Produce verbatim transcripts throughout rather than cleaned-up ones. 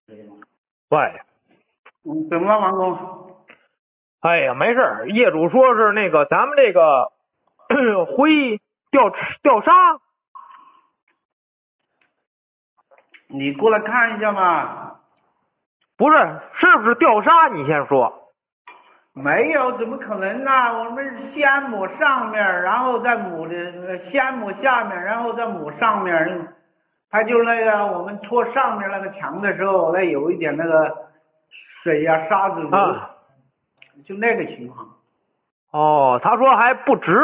喂， 嗯，怎么了，王工？ 哎呀，没事儿，业主说是那个咱们这个回调调查， 你过来看一下嘛。 不是，是不是调查？你先说。 没有，怎么可能呢？我们是先抹上面，然后再抹的，先抹下面，然后再抹上面。它就那个我们拖上面那个墙的时候，那有一点那个水呀、沙子流， 啊， 就那个情况。 哦，他说还不直，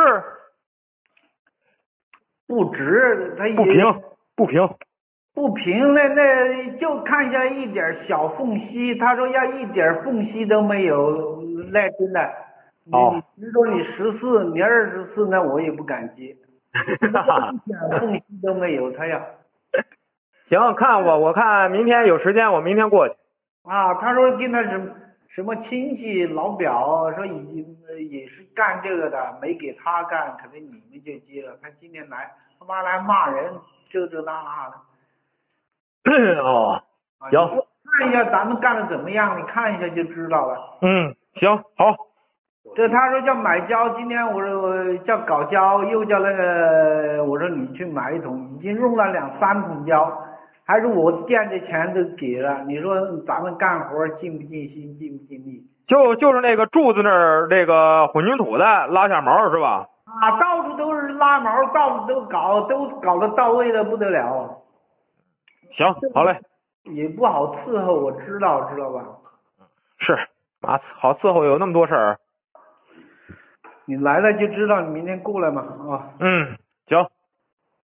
不直，它也不平，不平。 不平，那那就看见一点小缝隙。他说要一点缝隙都没有，那真的，你哦， 你比如说你十四，你二十四，那我也不敢接。 哈哈。 一点缝隙都没有，他要。 行，看我，我看明天有时间，我明天过去。 啊，他说跟他什么什么亲戚老表说已经也是干这个的，没给他干，可能你们就接了。他今天来，他妈来骂人，这这那那的。 哦， 啊， 行， 你给我看一下咱们干的怎么样，你看一下就知道了。 嗯，行，好。 这他说叫买胶，今天我说叫搞胶，又叫那个，我说你去买一桶，已经用了两三桶胶，还是我垫的钱都给了，你说咱们干活尽不尽心，尽不尽力？ 就就是那个柱子那儿那个混凝土的拉下毛是吧？ 啊，到处都是拉毛，到处都搞，都搞得到位的不得了。 行，好嘞。 也不好伺候，我知道，知道吧？ 是，啊，好伺候有那么多事儿。 你来了就知道，你明天过来嘛，啊。 嗯，行。